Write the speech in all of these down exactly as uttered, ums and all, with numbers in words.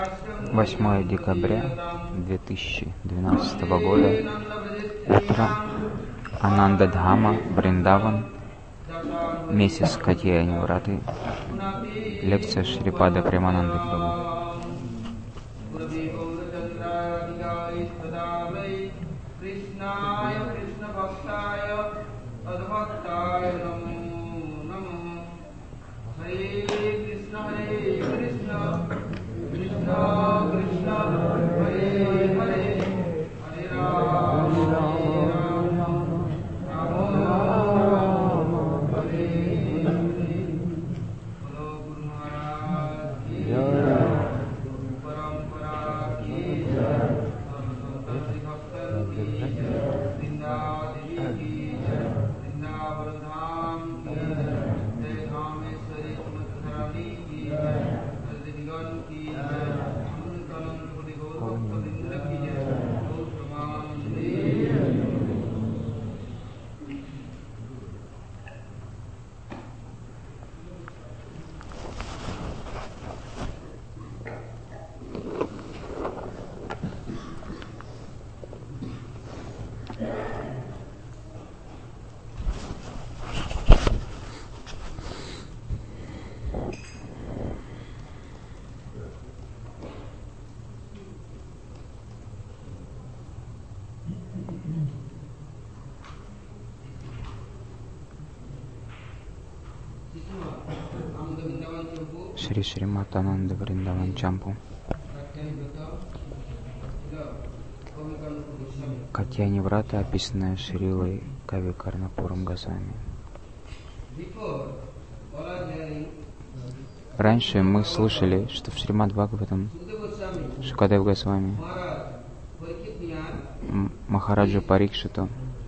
восьмое декабря две тысячи двенадцатого года. Утро. Ананда-дхама, Вриндаван. Месяц Катьяни-враты. Лекция Шрипада Премананды Прабху. Шри Шримат Ананда Вриндаван Чампу. Катьяни-врата, описанная Шрилой Кави Карнапурам Госвами. Раньше мы слышали, что в Шримад Бхагаватам Шукадев Госвами Махараджа Парикшиту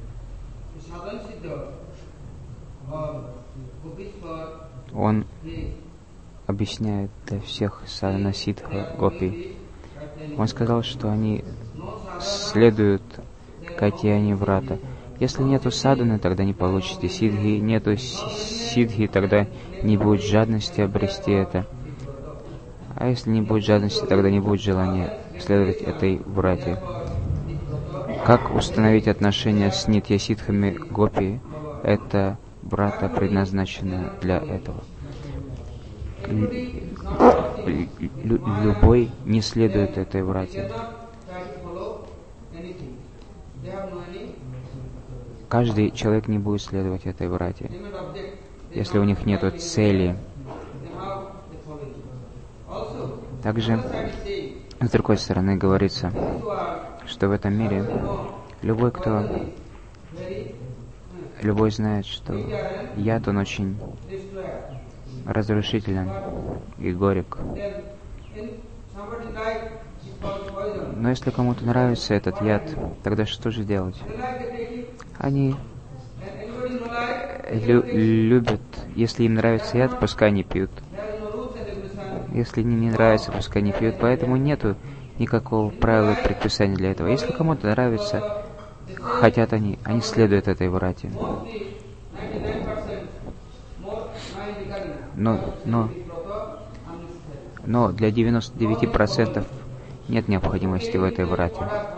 он объясняет для всех садхана ситха гопи. Он сказал, что они следуют Катьяни-врата. Если нету садханы, тогда не получите сидхи. Нету сидхи, тогда не будет жадности обрести это. А если не будет жадности, тогда не будет желания следовать этой врате. Как установить отношения с нитья-ситхами гопи? Это врата предназначена для этого. Любой не следует этой врате. Каждый человек не будет следовать этой врате, если у них нет цели. Также, с другой стороны, говорится, что в этом мире любой, кто любой знает, что яд, он очень разрушителен и горек. Но если кому-то нравится этот яд, тогда что же делать? Они лю- любят, если им нравится яд, пускай они пьют. Если им не нравится, пускай они пьют. Поэтому нету никакого правила и предписания для этого. Если кому-то нравится, хотят они, они следуют этой врате. Но, но, но для девяноста девяти процентов нет необходимости в этой врате.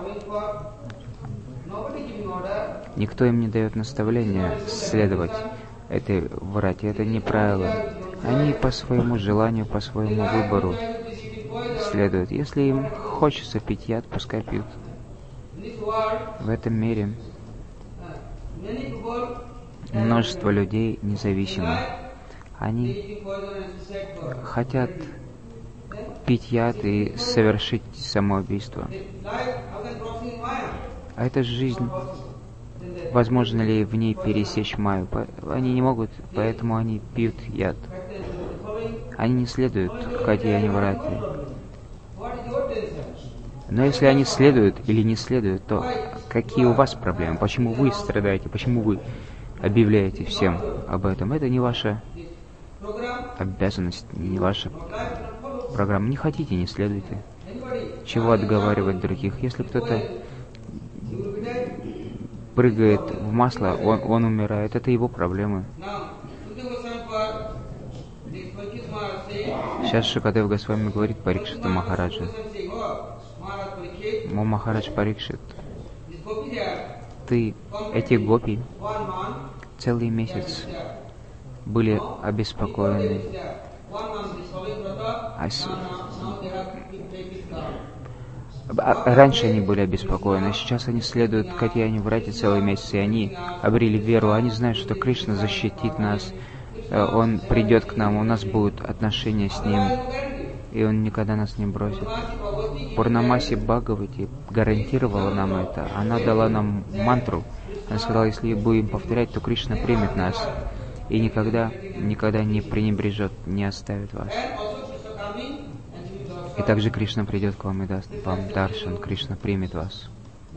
Никто им не дает наставления следовать этой врате. Это не правило. Они по своему желанию, по своему выбору следуют. Если им хочется пить яд, пускай пьют. В этом мире множество людей независимо. Они хотят пить яд и совершить самоубийство. А это жизнь. Возможно ли в ней пересечь майю? Они не могут, поэтому они пьют яд. Они не следуют Катьяни-врате. Но если они следуют или не следуют, то какие у вас проблемы? Почему вы страдаете? Почему вы объявляете всем об этом? Это не ваша обязанность, не ваша программа. Не хотите, не следуйте. Чего отговаривать других? Если кто-то прыгает в масло, он, он умирает. Это его проблемы. Сейчас Шукадев Госвами говорит Парикшиту Махараджу: «О Махарадж Парикшит, ты, эти гопи, целый месяц были обеспокоены. А с... а, раньше они были обеспокоены, сейчас они следуют Катьяне Врате целый месяц, и они обрели веру. Они знают, что Кришна защитит нас, Он придет к нам, у нас будут отношения с Ним, и Он никогда нас не бросит. Пурнамаси Бхагавати гарантировала нам это. Она дала нам мантру. Она сказала, если будем повторять, то Кришна примет нас и никогда, никогда не пренебрежет, не оставит вас. И также Кришна придет к вам и даст вам даршан, Кришна примет вас.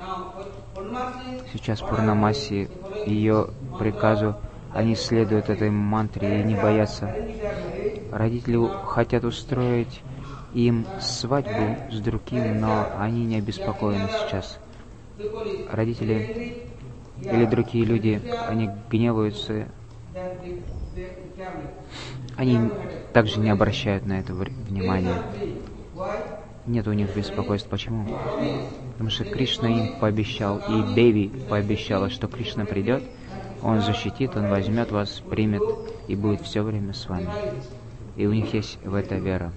Сейчас Пурнамаси, ее приказу, они следуют этой мантре и не боятся. Родители хотят устроить им свадьбу с другим, но они не обеспокоены сейчас. Родители или другие люди, они гневаются, они также не обращают на это внимания. Нет у них беспокойств. Почему? Потому что Кришна им пообещал, и Деви пообещала, что Кришна придет, Он защитит, Он возьмет вас, примет и будет все время с вами. И у них есть в это вера.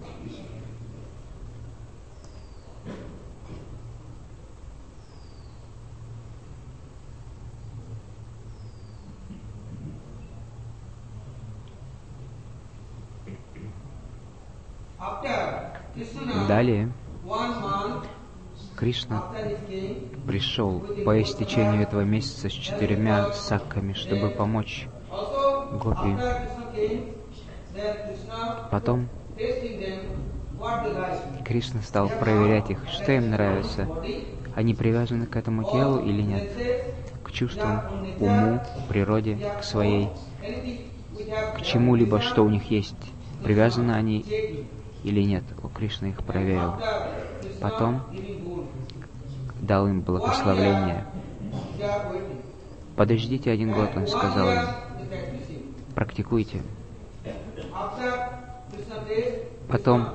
Далее Кришна пришел по истечению этого месяца с четырьмя сакками, чтобы помочь гопи. Потом Кришна стал проверять их, что им нравится. Они привязаны к этому телу или нет? К чувствам, уму, природе, к своей, к чему-либо, что у них есть. Привязаны они или нет? О, Кришна их проверил. Потом дал им благословление. Подождите один год, Он сказал им. Практикуйте. Потом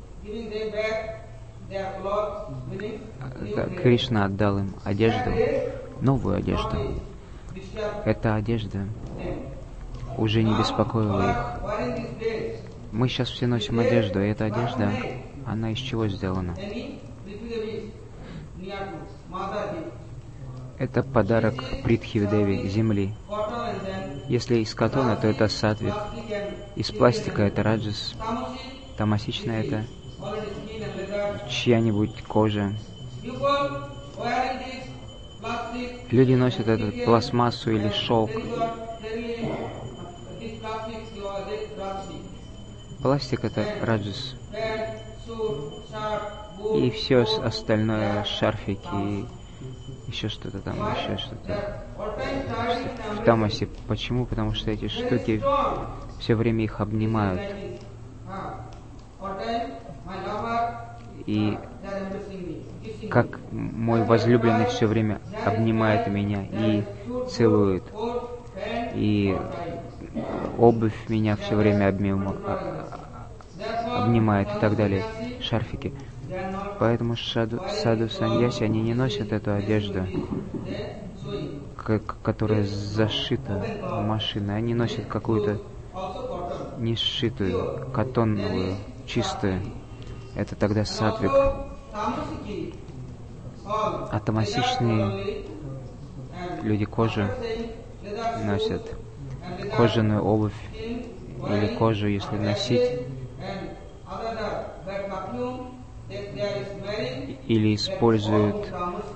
Кришна отдал им одежду, новую одежду. Эта одежда уже не беспокоила их. Мы сейчас все носим одежду, и эта одежда, она из чего сделана? Это подарок Притхи-деви, земли. Если из катона, то это сатвик. Из пластика это раджас. Тамасичная это чья-нибудь кожа. Люди носят эту пластмассу или шелк. Пластик это раджас. И все остальное, шарфики, еще что-то там, еще что-то. В тамасе. Почему? Потому что эти штуки все время их обнимают. И как мой возлюбленный все время обнимает меня и целует. И обувь меня все время обнимает и так далее. Шарфики. Поэтому саду, саду саньяси, они не носят эту одежду, которая зашита в машине. Они носят какую-то не сшитую, катонную, чистую. Это тогда сатвик. А тамасичные люди кожу носят, кожаную обувь или кожу, если носить, или используют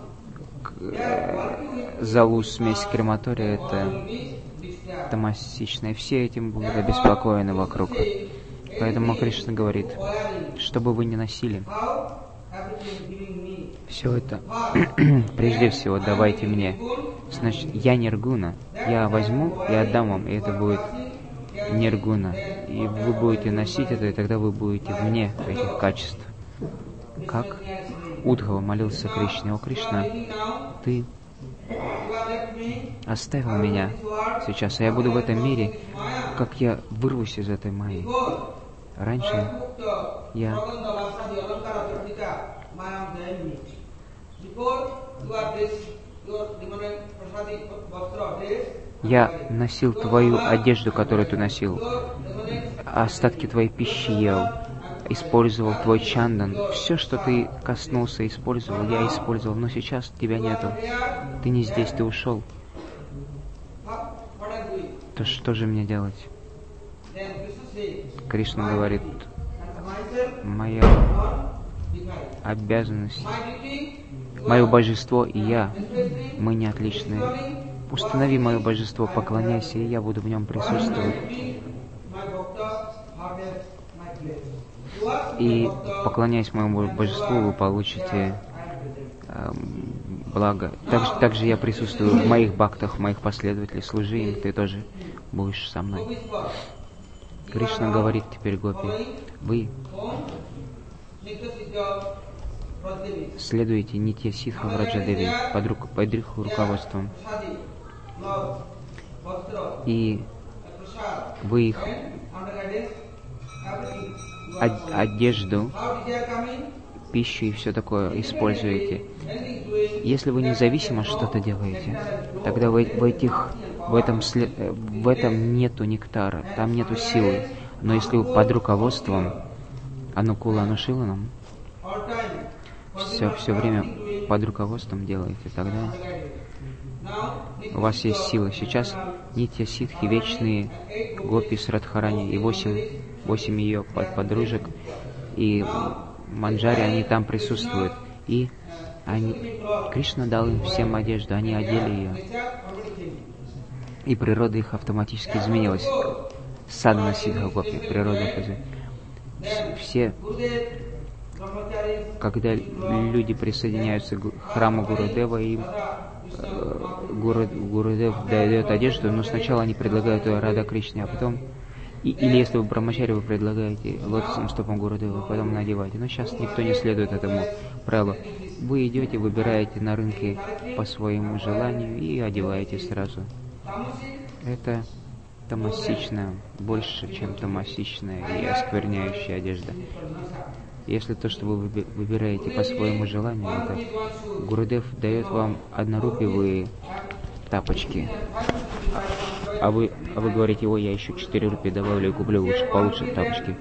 золу, смесь крематория, это тамасичные. Все этим будут обеспокоены вокруг. Поэтому Кришна говорит, что бы вы ни носили, все это прежде всего давайте мне. Значит, я ниргуна, я возьму и отдам вам, и это будет ниргуна. И вы будете носить это, и тогда вы будете вне этих качеств. Как Удхава молился Кришне: «О Кришна, ты оставил меня сейчас, а я буду в этом мире, как я вырвусь из этой майи. Раньше я Я носил твою одежду, которую ты носил, остатки твоей пищи ел, использовал твой чандан. Все, что ты коснулся, использовал, я использовал, но сейчас тебя нету. Ты не здесь, ты ушел. То что же мне делать? Кришна говорит, моя обязанность, мое божество и я, мы не отличны. Установи мое божество, поклоняйся, и я буду в нем присутствовать. И поклоняясь моему божеству, вы получите э, благо. Также, также я присутствую в моих бхактах, в моих последователях, служи им, ты тоже будешь со мной. Кришна говорит теперь гопи, вы следуете Нитья Сидха Враджадеви под, руку, под их руководством. И вы их одежду, пищу и все такое используете. Если вы независимо что-то делаете, тогда в, в, этих, в, этом, в этом нету нектара, там нету силы. Но если вы под руководством Анукула Анушиланам, все, все время под руководством делаете, тогда у вас есть сила. Сейчас Нитья Сидхи, вечные гопи с Радхарани и восемь, восемь ее под, подружек, и манджари, они там присутствуют. И они, Кришна дал им всем одежду, они одели ее. И природа их автоматически изменилась. Садхана Сидха гопи, природа их изменилась. Все, когда люди присоединяются к храму Гурудева, им Гуру, Гурудев дает одежду, но сначала они предлагают ее Рада Кришне, а потом, и, или если вы брамачари, вы предлагаете лотосным стопам Гурудева, потом надеваете. Но сейчас никто не следует этому правилу. Вы идете, выбираете на рынке по своему желанию и одеваете сразу. Это тамасичная, больше, чем тамасичная и оскверняющая одежда. Если то, что вы выбираете по своему желанию, это Гурудев дает вам однорупиевые тапочки, а вы, а вы говорите, ой, я еще четыре рупии добавлю и куплю лучше, получше тапочки.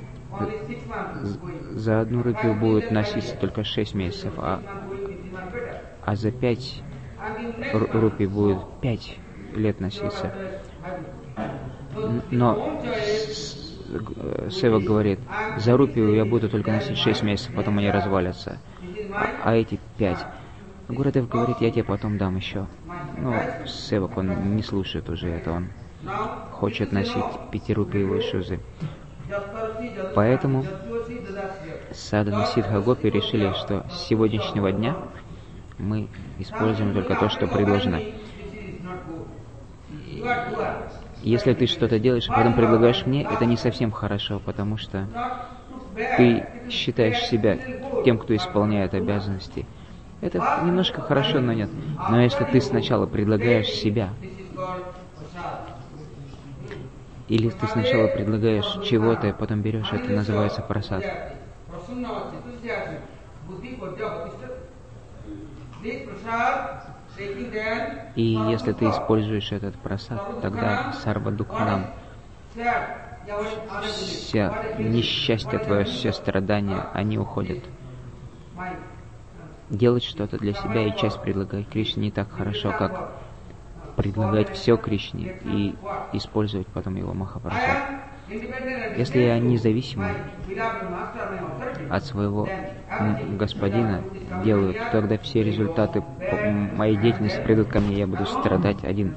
За одну рупию будет носиться только шесть месяцев, а, а за пять рупий будет пять лет носиться. Но Севак говорит, за рупию я буду только носить шесть месяцев, потом они развалятся, а, а эти пять. Гурудев говорит, я тебе потом дам еще. Но Севак, он не слушает уже это, он хочет носить пятирупиевые шузы. Поэтому Садхана Сидха гопи решили, что с сегодняшнего дня мы используем только то, что предложено. Если ты что-то делаешь, а потом предлагаешь мне, это не совсем хорошо, потому что ты считаешь себя тем, кто исполняет обязанности. Это немножко хорошо, но нет. Но если ты сначала предлагаешь себя, или ты сначала предлагаешь чего-то, и потом берешь, это называется прасад. И если ты используешь этот прасад, тогда сарва дукханам, все несчастье твое, все страдания, они уходят. Делать что-то для себя и часть предлагать Кришне не так хорошо, как предлагать все Кришне и использовать потом его Махапрасад. Если я независимо от своего господина делаю, тогда все результаты моей деятельности придут ко мне, я буду страдать один.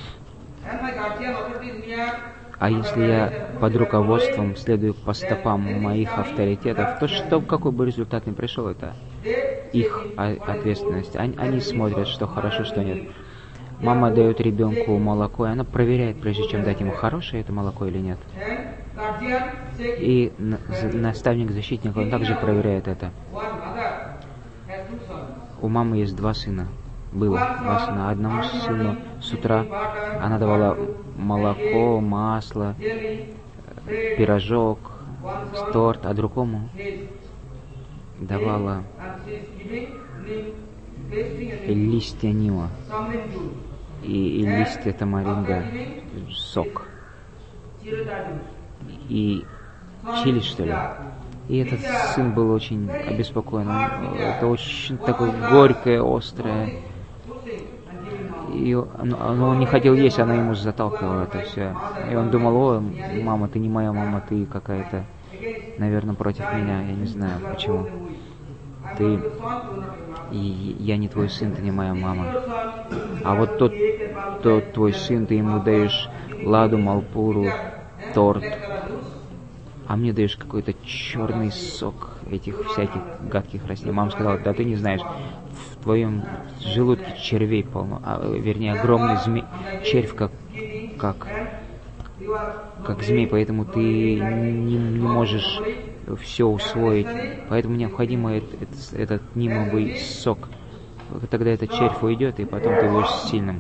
А если я под руководством следую по стопам моих авторитетов, то что, какой бы результат ни пришел, это их ответственность. Они, они смотрят, что хорошо, что нет. Мама дает ребенку молоко, и она проверяет, прежде чем дать ему, хорошее это молоко или нет. И наставник-защитник, он также проверяет это. У мамы есть два сына. Было два сына. Одному сыну с утра она давала молоко, масло, пирожок, торт, а другому давала листья нима и, и листья тамаринда, сок и чили, что ли. И этот сын был очень обеспокоен. Это очень такое горькое, острое. И но он не хотел есть, она ему заталкивала это все. И он думал: о, мама, ты не моя мама, ты какая-то, наверное, против меня, я не знаю почему. Ты, и я не твой сын, ты не моя мама. А вот тот, тот твой сын, ты ему даешь ладу, малпуру, торт, а мне даешь какой-то черный сок этих всяких гадких растений. Мама сказала: да ты не знаешь, в твоем желудке червей полно, а, вернее, огромный змей, червь как, как, как змей, поэтому ты не, не можешь все усвоить, поэтому необходимо этот, этот нимовый сок. Тогда этот червь уйдет, и потом ты будешь сильным.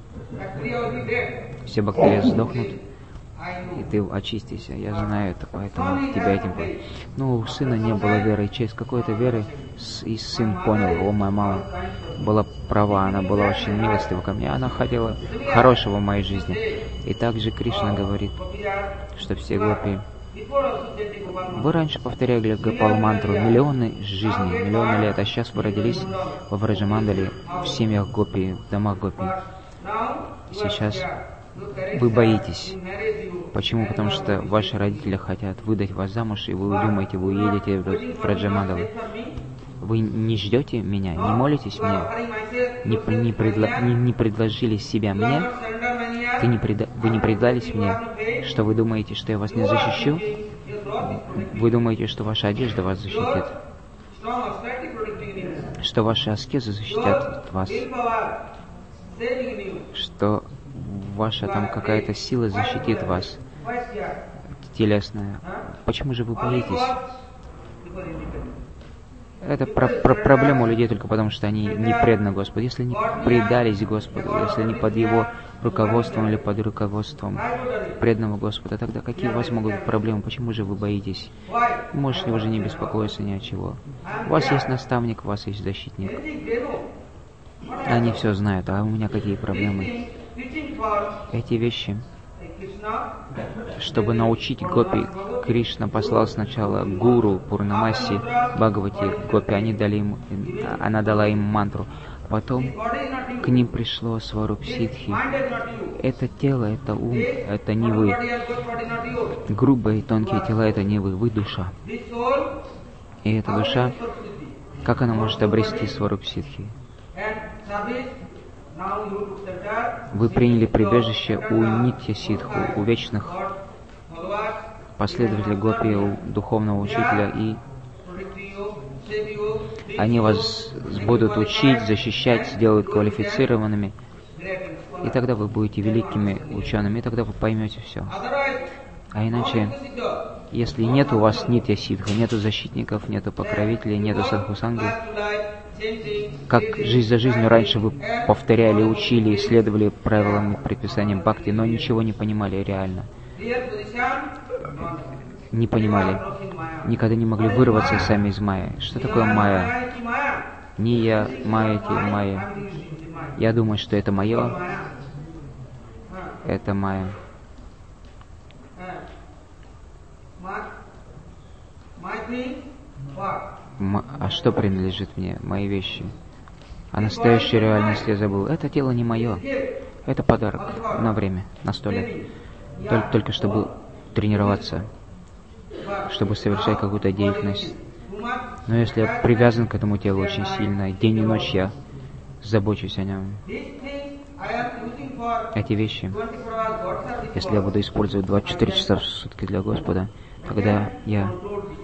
Все бактерии сдохнут, и ты очистишься. Я знаю это, поэтому тебя этим... Ну, у сына не было веры, и через какой-то веры и сын понял: о, моя мама была права, она была очень милостива ко мне, она хотела хорошего в моей жизни. И также Кришна говорит, что все гопи... Вы раньше повторяли Гопал мантру миллионы жизней, миллионы лет, а сейчас вы родились во Враджамандале, в семьях гопи, в домах гопи. Сейчас вы боитесь. Почему? Потому что ваши родители хотят выдать вас замуж, и вы думаете, вы уедете в Враджамандалу. Вы не ждете меня, не молитесь мне, не, не, предло, не, не предложили себя мне, Ты не преда... вы не предались мне, что вы думаете, что я вас не защищу? Вы думаете, что ваша одежда вас защитит? Что ваши аскезы защитят вас? Что ваша там какая-то сила защитит вас, телесная? Почему же вы боитесь? Это про про проблема у людей только потому, что они не преданы Господу. Если они предались Господу, если они под Его руководством или под руководством преданного Господа, тогда какие у вас могут быть проблемы? Почему же вы боитесь? Вы можете уже не беспокоиться ни о чего. У вас есть наставник, у вас есть защитник. Они все знают, а у меня какие проблемы? Эти вещи, чтобы научить гопи, Кришна послал сначала гуру Пурнамаси Бхагавати гопи, они дали им, она дала им мантру. Потом к ним пришло Сварупсидхи. Это тело, это ум, это не вы. Грубые и тонкие тела, это не вы, вы душа. И эта душа, как она может обрести Сварупсидхи? Вы приняли прибежище у Нитья Сидху, у вечных последователей гопи, у духовного учителя, и они вас будут учить, защищать, сделают квалифицированными, и тогда вы будете великими учеными, и тогда вы поймете все. А иначе, если нет у вас Нитья Сидха, нету защитников, нету покровителей, нету садхусанги, как жизнь за жизнью раньше вы повторяли, учили, исследовали правилам и предписаниям бхакти, но ничего не понимали реально. Не понимали. Никогда не могли вырваться сами из майя. Что такое майя? Не я, майя, ти, майя. Я думаю, что это мое. Это майя. М- а что принадлежит мне? Мои вещи. А настоящую реальность я забыл. Это тело не мое. Это подарок на время, на сто лет. Только, только чтобы тренироваться, чтобы совершать какую-то деятельность. Но если я привязан к этому телу очень сильно, день и ночь я забочусь о нем. Эти вещи, если я буду использовать двадцать четыре часа в сутки для Господа, тогда я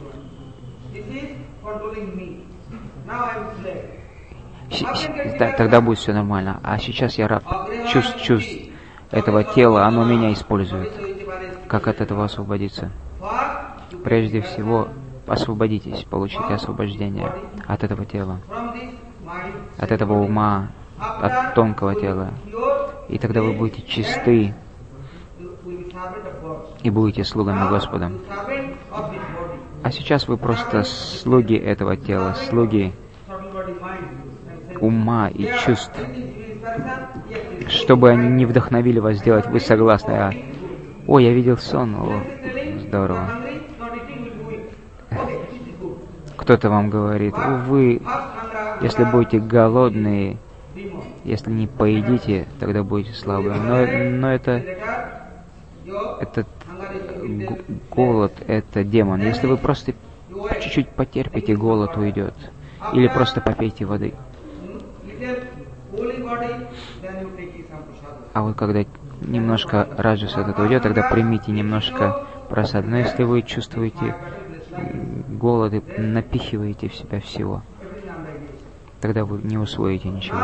тогда будет все нормально. А сейчас я раб чувств, чувств этого тела, оно меня использует. Как от этого освободиться? Прежде всего, освободитесь, получите освобождение от этого тела, от этого ума, от тонкого тела. И тогда вы будете чисты и будете слугами Господа. А сейчас вы просто слуги этого тела, слуги ума и чувств. Чтобы они не вдохновили вас сделать, вы согласны? А, о, я видел сон, о, здорово. Кто-то вам говорит, вы, если будете голодные, если не поедите, тогда будете слабые. Но, но это, этот голод, это демон. Если вы просто чуть-чуть потерпите, голод уйдет. Или просто попейте воды. А вот когда немножко раджас этот уйдет, тогда примите немножко просады. Но если вы чувствуете голод и напихиваете в себя всего, тогда вы не усвоите ничего.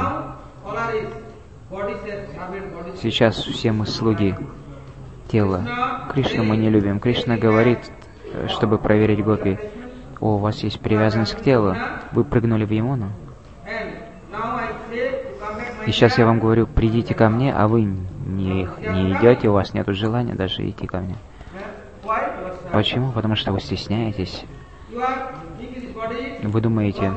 Сейчас все мы слуги тела. Кришну мы не любим. Кришна говорит, чтобы проверить гопи: о, у вас есть привязанность к телу, вы прыгнули в Ямуну. И сейчас я вам говорю, придите ко мне, а вы не, не идете, у вас нет желания даже идти ко мне. Почему? Потому что вы стесняетесь. Вы думаете,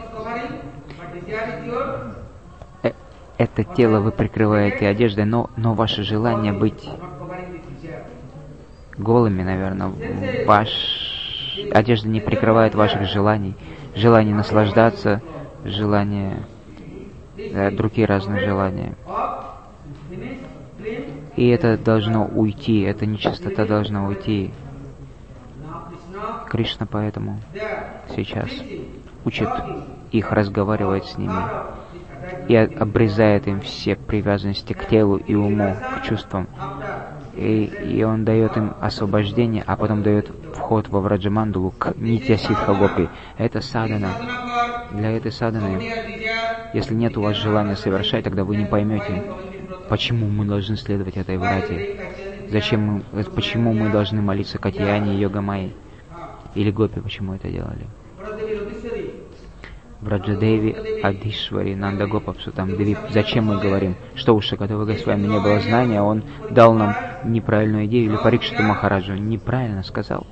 э, это тело вы прикрываете одеждой, но, но ваше желание быть голыми, наверное, ваш... одежда не прикрывает ваших желаний, желание наслаждаться, желание, да, другие разные желания. И это должно уйти, эта нечистота должна уйти. Кришна поэтому сейчас учит их, разговаривает с ними и обрезает им все привязанности к телу и уму, к чувствам. И, и он дает им освобождение, а потом дает вход во Враджамандалу к Нитья Сидха Гопи. Это садхана. Для этой садханы, если нет у вас желания совершать, тогда вы не поймете, почему мы должны следовать этой врате. Зачем мы, почему мы должны молиться Катьяне и Йогамайи? Или Гопи, почему это делали? Враджадеви, Адишвари, Нанда Гопапсу, там Деви. Зачем мы говорим, что у Шукадева Госвами не было знания, он дал нам неправильную идею, или Парикшиту Махараджу неправильно сказал.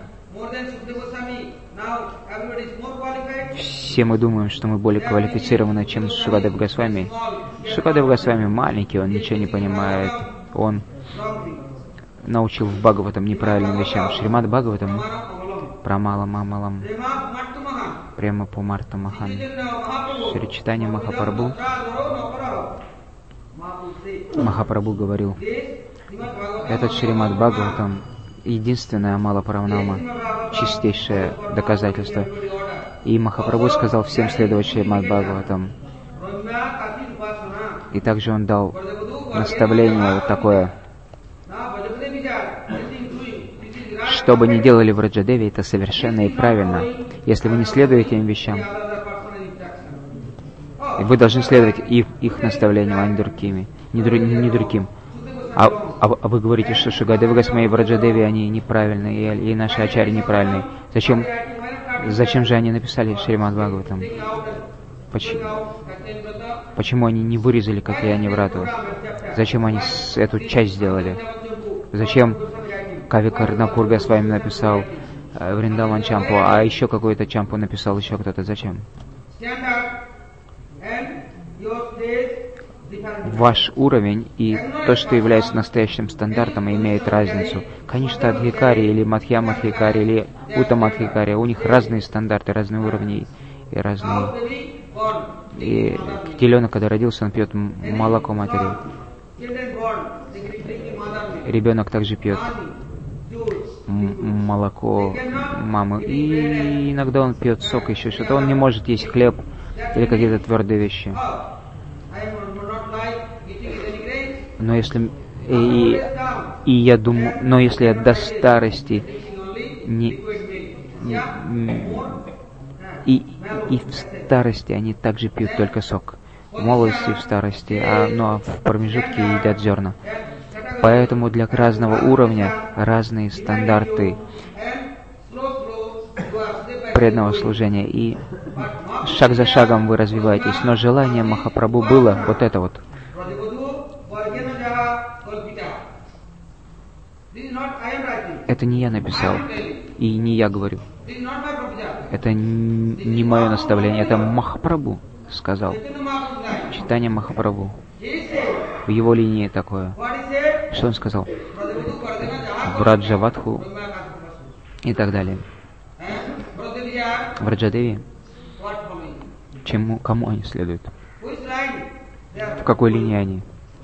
Все мы думаем, что мы более квалифицированы, чем Шукадев Госвами. Шукадев Госвами маленький, он ничего не понимает, он научил в Бхагаватам неправильным вещам. Шримад Бхагаватам Прамала Мамалам Према Пумарта Махан. Шри Чайтанья Махапрабху Махапрабху говорил, этот Шримад Бхагаватам единственная Амала Парамнама, чистейшее доказательство. И Махапрабху сказал всем следовать Шримад Бхагаватам. И также он дал наставление вот такое: что бы ни делали в Раджадеве, это совершенно и правильно. Если вы не следуете этим вещам, вы должны следовать их, их наставлениям, а не другими, не, дру, не другим. А, а, а вы говорите, что Шукадева Госвами в Раджадеве они неправильные, и, и наши ачарьи неправильные. Зачем, зачем же они написали Шримад Бхагаватам? Почему, почему они не вырезали Катьяни Врату? Зачем они эту часть сделали? Зачем Кави Карнапур Госвами написал э, Вриндаван Чампу, а еще какой-то Чампу написал еще кто-то? Зачем? Ваш уровень и то, что является настоящим стандартом, имеет разницу. Конечно, Адхикари или Мадхья Мадхикари или Ута Мадхикари, у них разные стандарты, разные уровни и разные. И теленок, когда родился, он пьет молоко матери. Ребенок также пьет молоко мамы. И иногда он пьет сок, еще что-то. Он не может есть хлеб или какие-то твердые вещи. Но если и, и я думаю, но если я до старости не, не и, и в старости они также пьют только сок. В молодости, в старости, а, ну а в промежутке едят зерна. Поэтому для разного уровня разные стандарты преданного служения. И шаг за шагом вы развиваетесь. Но желание Махапрабху было вот это вот. Это не я написал. И не я говорю. Это не мое наставление, это Махапрабху сказал. Чайтанья Махапрабху. В его линии такое. Что он сказал? Враджаватху и так далее. Враджадеви. Чему, кому они следуют? В какой линии они?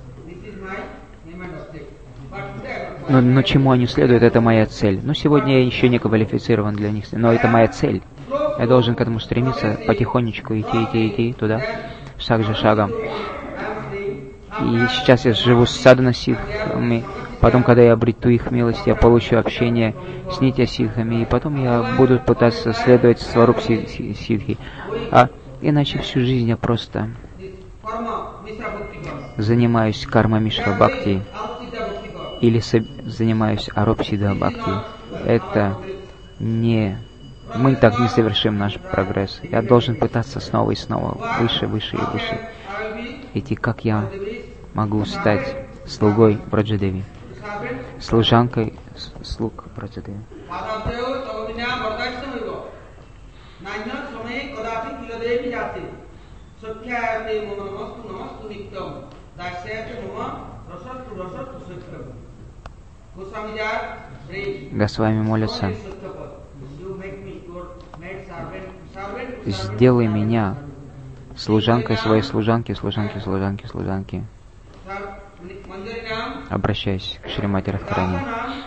Но, но чему они следуют, это моя цель. Но сегодня я еще не квалифицирован для них, но это моя цель. Я должен к этому стремиться, потихонечку идти, идти, идти туда, шаг за шагом. И сейчас я живу с садхана-сидхами, потом, когда я обрету их милость, я получу общение с нитья-сидхами, и потом я буду пытаться следовать сваруп-сидхи. А иначе всю жизнь я просто занимаюсь карма-мишра-бхакти или занимаюсь ароп-сидха-бхакти. Это не... Мы так не совершим наш прогресс. Я должен пытаться снова и снова, выше, выше и выше идти, как я могу стать слугой Враджадеви, служанкой слуг Враджадеви. Госвами молится: сделай меня служанкой своей служанки, служанки, служанки, служанки. Обращаясь к Шримати Радхарани.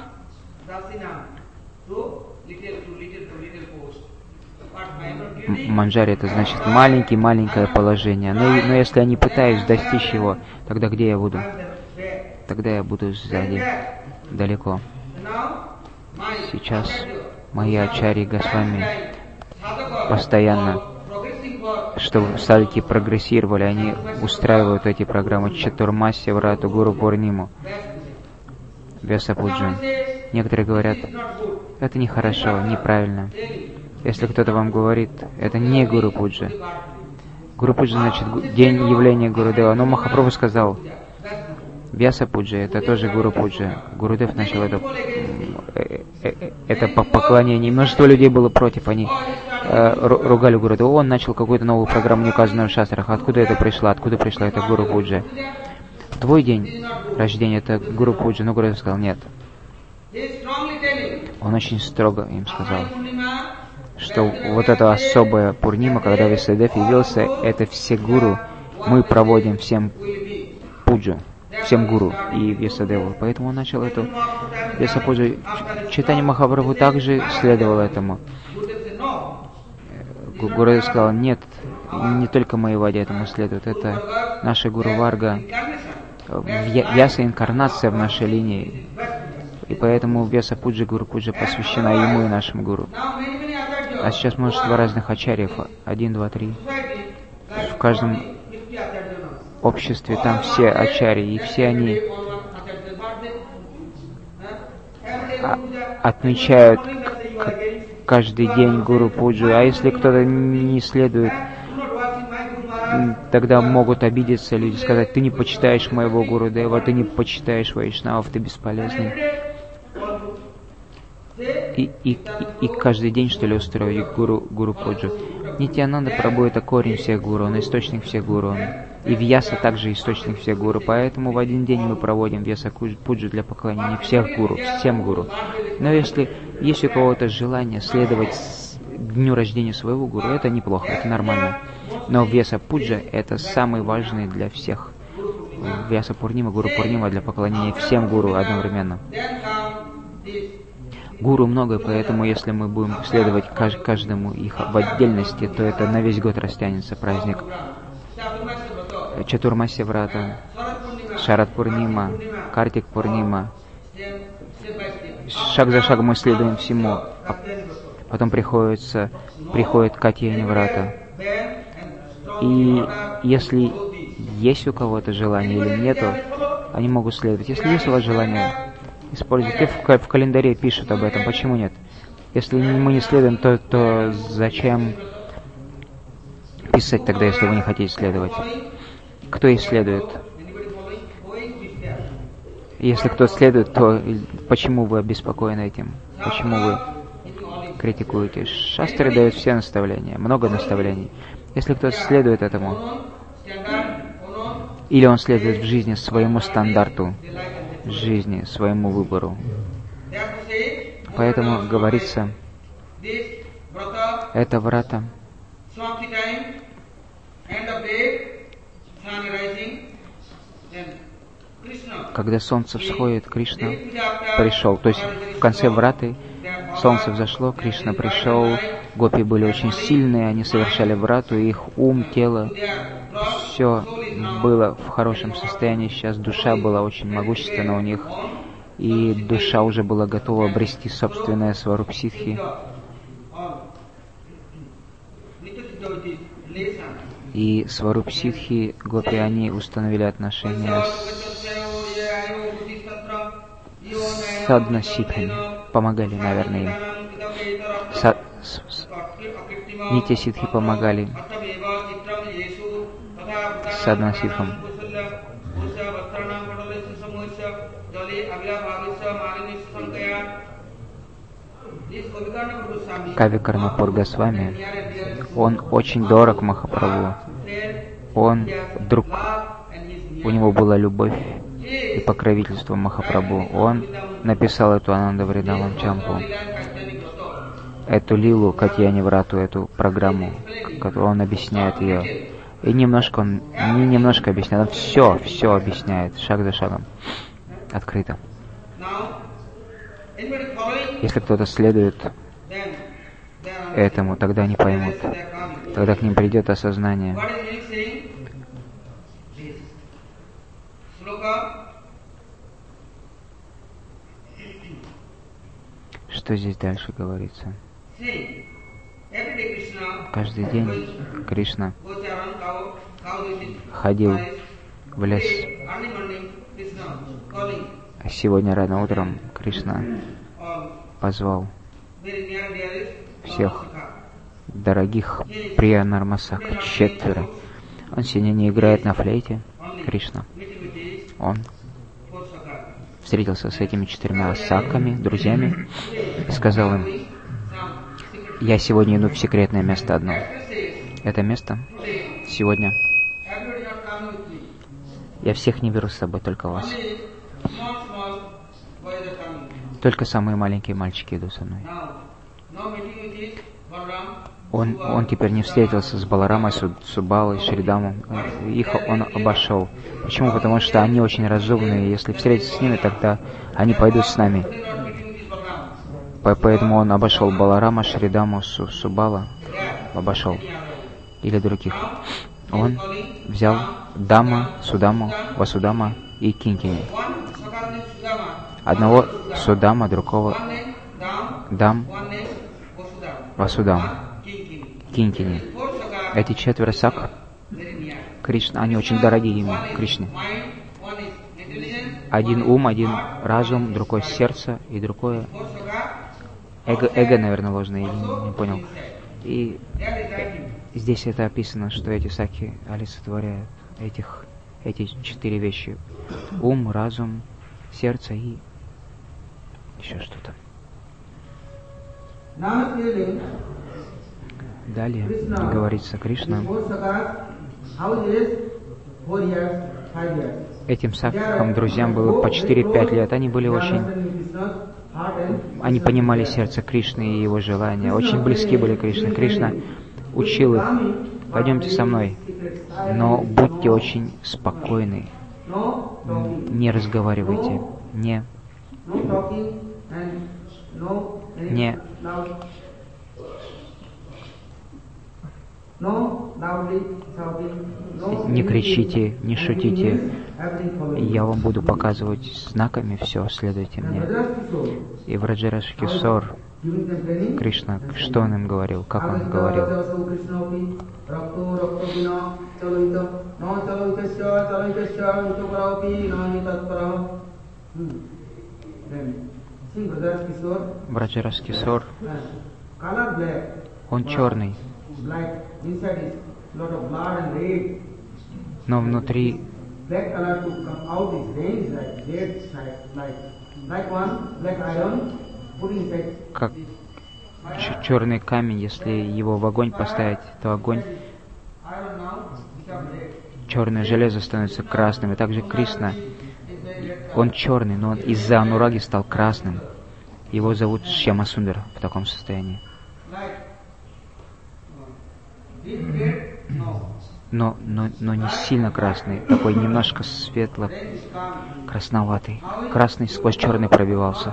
Манджари — это значит маленький-маленькое положение. Но, но если я не пытаюсь достичь его, тогда где я буду? Тогда я буду сзади, далеко. Сейчас мои ачарьи Госвами постоянно, чтобы садхики прогрессировали, они устраивают эти программы Чатурмасья Врату, Гуру Пурниму, Вьясапуджу. Некоторые говорят, это нехорошо, неправильно. Если кто-то вам говорит, это не Гуру Пуджа. Гуру Пуджа значит день явления Гурудева. Но Махапрабху сказал, Вьясапуджа — это тоже Гуру Пуджа. Гурудев начал это, это поклонение. Множество людей было против, они ругали Гурудева. Он начал какую-то новую программу, не указанную в шастрах. Откуда это пришло? Откуда пришла эта Гуру Пуджа? Твой день рождения — это Гуру Пуджа. Но Гурудев сказал, нет. Он очень строго им сказал, что вот эта особая Пурнима, когда Вьясадев явился, это все гуру. Мы проводим всем пуджу, всем гуру и Вьясадеву. Поэтому он начал эту Вьясапуджу. Чайтанья Махапрабху также следовал этому. Гурудев сказал, нет, не только мои вади этому следуют, это наша Гуру Варга, Вьяса инкарнация в нашей линии. И поэтому Вьясапуджа, Гуру Пуджа посвящена ему и нашим гуру. А сейчас множество разных ачарьев, один, два, три. В каждом обществе там все ачарьи, и все они отмечают каждый день Гуру Пуджу. А если кто-то не следует, тогда могут обидеться люди, сказать, ты не почитаешь моего Гурудева, ты не почитаешь Вайшнавов, ты бесполезный. И, и, и, и каждый день, что ли, устроить гуру, гуру Пуджу. Нитьянанда Прабху — это корень всех гуру, он источник всех гуру. И Вьяса также источник всех гуру. Поэтому в один день мы проводим Вьяса Пуджу для поклонения всех гуру, всем гуру. Но если есть у кого-то желание следовать дню рождения своего гуру, это неплохо, это нормально. Но Вьяса Пуджа — это самый важный для всех. Вьяса Пурнима, Гуру Пурнима для поклонения всем гуру одновременно. Гуру много, поэтому если мы будем следовать каждому их в отдельности, то это на весь год растянется праздник. Чатурмасья Врата, Шарад Пурнима, Картик Пурнима. Шаг за шагом мы следуем всему. А потом приходится, приходит Катьяни Врата. И если есть у кого-то желание или нету, они могут следовать. Если есть у вас желание, используйте. В, в календаре пишут об этом. Почему нет? Если мы не следуем, то, то зачем писать тогда, если вы не хотите следовать? Кто исследует? Если кто следует, то почему вы обеспокоены этим? Почему вы критикуете. Шастры дают все наставления, много наставлений. Если кто-то следует этому, или он следует в жизни своему стандарту, жизни, своему выбору. Поэтому говорится, это врата, когда солнце всходит, Кришна пришел. То есть в конце враты солнце взошло, Кришна пришел, гопи были очень сильные, они совершали врату, их ум, тело, все было в хорошем состоянии. Сейчас душа была очень могущественна у них, и душа уже была готова обрести собственное сварупсидхи. И сварупсидхи, гопи, они установили отношения с садна-ситхами, помогали, наверное, им. Са- с- с- Нитя-ситхи помогали садна-ситхам. Кави Карнапур Госвами, он очень дорог Махапрабху. Он друг, у него была любовь и покровительство Махапрабху. Он написал эту Ананда Вриндаван Чампу, эту лилу Катьяни Врату, эту программу, которую он объясняет ее. И немножко он, не немножко объясняет, он все, все объясняет, шаг за шагом, открыто. Если кто-то следует этому, тогда они поймут, тогда к ним придет осознание. Что здесь дальше говорится? Каждый день Кришна ходил в лес. А сегодня рано утром Кришна позвал всех дорогих Прия Нармасак, четверо. Он сегодня не играет на флейте, Кришна. Он встретился с этими четырьмя саками, друзьями, и сказал им: я сегодня иду в секретное место одно. Это место сегодня я всех не беру с собой, только вас. Только самые маленькие мальчики идут со мной. Он, он теперь не встретился с Баларамой, Субалой, Шридамом. Их он обошел. Почему? Потому что они очень разумные. Если встретиться с ними, тогда они пойдут с нами. Поэтому он обошел Баларама, Шридаму, Субала. Обошел. Или других. Он взял Дама, Судаму, Васудама и Кинкини. Одного Судама, другого Дам, Васудам, Кинкини. Эти четверо сак Кришна, они очень дорогие ему, Кришне. Один ум, один разум, другой сердце и другое эго, эго наверное, ложное, я не, не понял. И здесь это описано, что эти саки олицетворяют этих, эти четыре вещи. Ум, разум, сердце и еще что-то. Далее говорится, Кришна этим сакхам, друзьям, было по четыре-пять лет. Они были очень... Они понимали сердце Кришны и его желания. Очень близки были к Кришне. Кришна учил их: пойдемте со мной, но будьте очень спокойны. Не разговаривайте. Не... Не... Не кричите, не шутите. Я вам буду показывать знаками все, следуйте мне. И в Враджараш Кишор Кришна, что он им говорил, как он говорил? Враджараш Кишор, он черный, но внутри как, черный камень, если его в огонь поставить, то огонь, черное железо становится красным. И также Кришна, он черный, но он из-за анураги стал красным. Его зовут Шьямасундар в таком состоянии. Но, но, но не сильно красный, такой немножко светло-красноватый. Красный сквозь черный пробивался.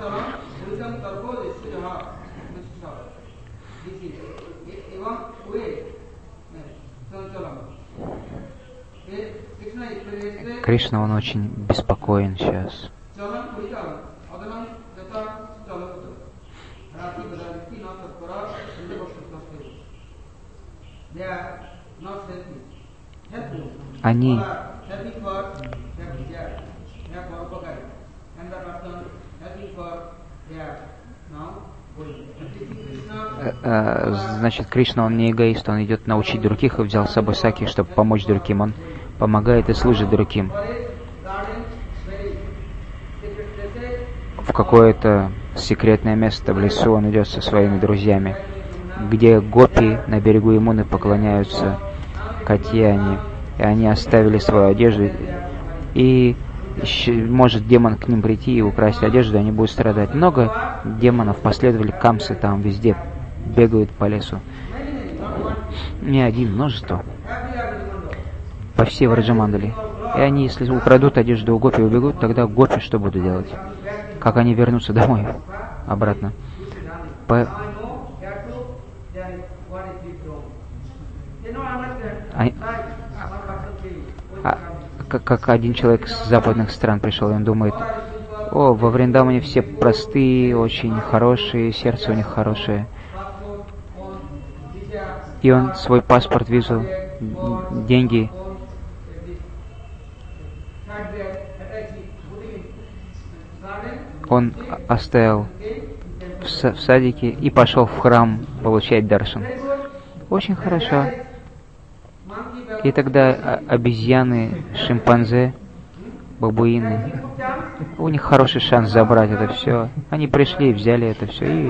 Кришна, он очень беспокоен сейчас. Они Значит, Кришна, он не эгоист, он идет научить других и взял с собой Саки, чтобы помочь другим. Он помогает и служит другим. В какое-то секретное место в лесу он идет со своими друзьями, где гопи на берегу Ямуны поклоняются Катьяне, и они оставили свою одежду, и может демон к ним прийти и украсть одежду, они будут страдать. Много демонов последовали, камсы там везде бегают по лесу. Не один, множество. По всей Враджамандали. И они, если украдут одежду у гопи и убегут, тогда гопи что будут делать? Как они вернутся домой обратно? По... А... А... Как один человек с западных стран пришел, и он думает: о, во Вриндаване все простые, очень хорошие, сердце у них хорошее. И он свой паспорт, визу, деньги он оставил в, в садике и пошел в храм получать даршан. Очень хорошо. И тогда обезьяны, шимпанзе, бабуины, у них хороший шанс забрать это все. Они пришли, взяли это все и...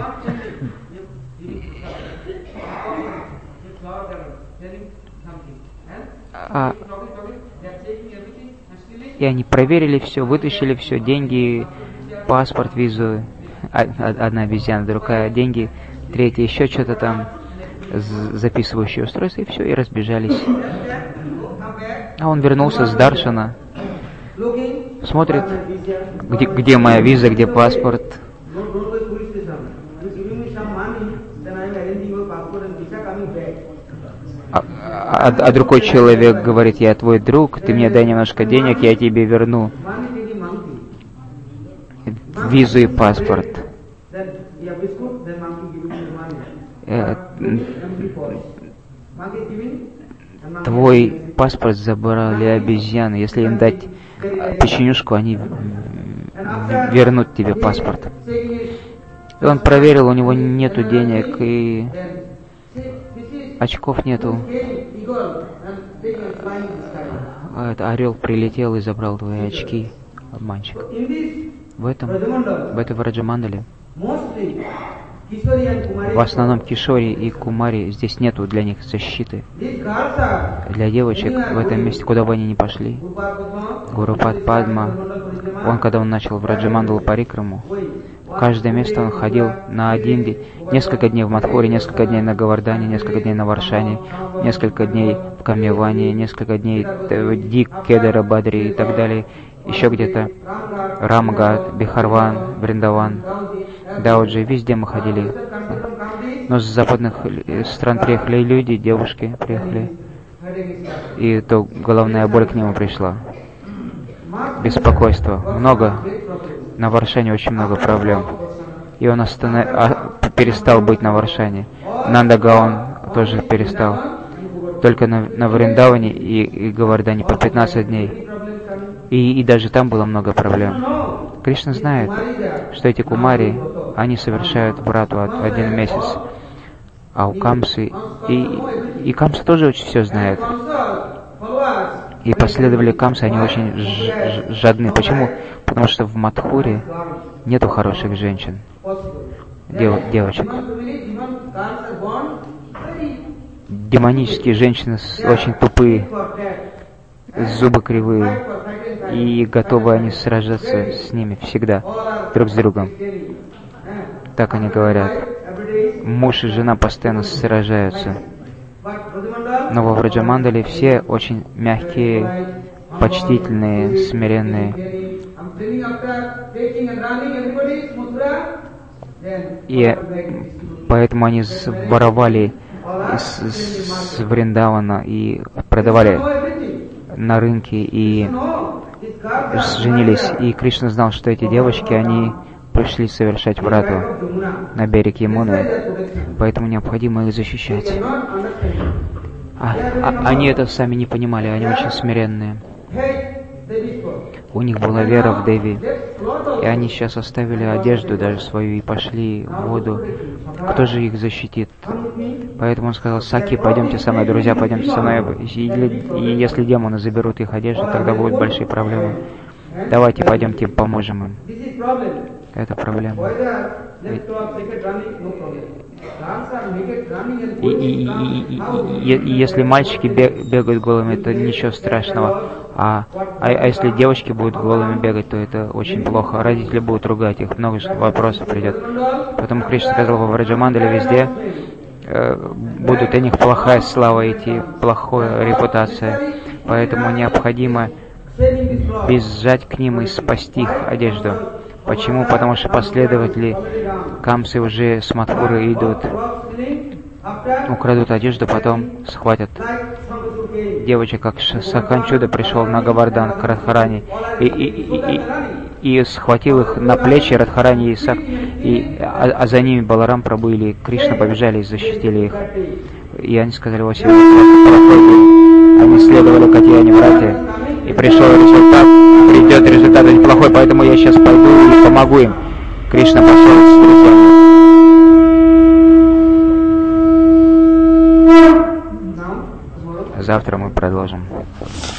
А... И они проверили все, вытащили все, деньги, паспорт, визу. Одна обезьяна, другая деньги, третья еще что-то там, записывающее устройство, и все, и разбежались. А он вернулся с даршана, смотрит, где, где моя виза, где паспорт. А, а, а другой человек говорит: я твой друг, ты мне дай немножко денег, я тебе верну визу и паспорт. Э, твой паспорт забрали обезьяны. Если им дать печенюшку, они вернут тебе паспорт. И он проверил, у него нету денег и очков нету. А это орел прилетел и забрал твои очки, обманщик. В этом, в этой Враджамандале в основном Кишори и Кумари, здесь нету для них защиты. Для девочек в этом месте, куда бы они ни пошли. Гурупад Падма, он когда он начал Враджамандалу Парикраму, в каждое место он ходил на один день, несколько дней в Мадхуре, несколько дней на Гавардане, несколько дней на Варшане, несколько дней в Камьяване, несколько дней в Дик, Кедара, Бадри и так далее. Еще где-то Рамгат, Бихарван, Вриндаван, Дауджи, везде мы ходили. Но с западных стран приехали люди, девушки приехали. И то головная боль к нему пришла. Беспокойство. Много. На Варшане очень много проблем. И он останов... а, перестал быть на Варшане. Нандагаон тоже перестал. Только на, на Вриндаване и, и Гавардане по пятнадцать дней. И, и даже там было много проблем. Кришна знает, что эти кумари, они совершают врату один месяц. А у Камсы, и, и Камса тоже очень все знает. И последователи Камсы, они очень ж, жадны. Почему? Потому что в Мадхуре нету хороших женщин, дев, девочек. демонические женщины очень тупые, зубы кривые, и готовы они сражаться с ними всегда, друг с другом. Так они говорят. Муж и жена постоянно сражаются. Но во Враджамандале все очень мягкие, почтительные, смиренные. И поэтому они воровали с, с Вриндавана и продавали на рынке и женились. И Кришна знал, что эти девочки, они пришли совершать врату на берег Ямуны, поэтому необходимо их защищать. А, а, они это сами не понимали, они очень смиренные. У них была вера в Деви, и они сейчас оставили одежду даже свою и пошли в воду. Кто же их защитит? Поэтому он сказал: Саки, пойдемте со мной, друзья, пойдемте со мной. И, и если демоны заберут их одежду, тогда будут большие проблемы. Давайте пойдемте, поможем им. Это проблема. И, и, и, и, и, и если мальчики бегают голыми, то ничего страшного. А, а, а если девочки будут голыми бегать, то это очень плохо. Родители будут ругать их, много вопросов придет. Потом Кришна сказал, во Враджамандале везде э, будут о них плохая слава идти, плохая репутация. Поэтому необходимо бежать к ним и спасти их одежду. Почему? Потому что последователи Камсы уже с Мадхуры идут, украдут одежду, потом схватят девочек, как Саканчуда пришел на Гавардан к Радхарани и, и, и, и, и схватил их на плечи Радхарани и Сак, и, а, а за ними Баларам Прабху или Кришна побежали и защитили их. И они сказали: вот сегодня они следовали Катьяне братья, и пришел результат, придет результат неплохой, поэтому я сейчас пойду и помогу им. Кришна пошел с друзьями. Завтра мы продолжим.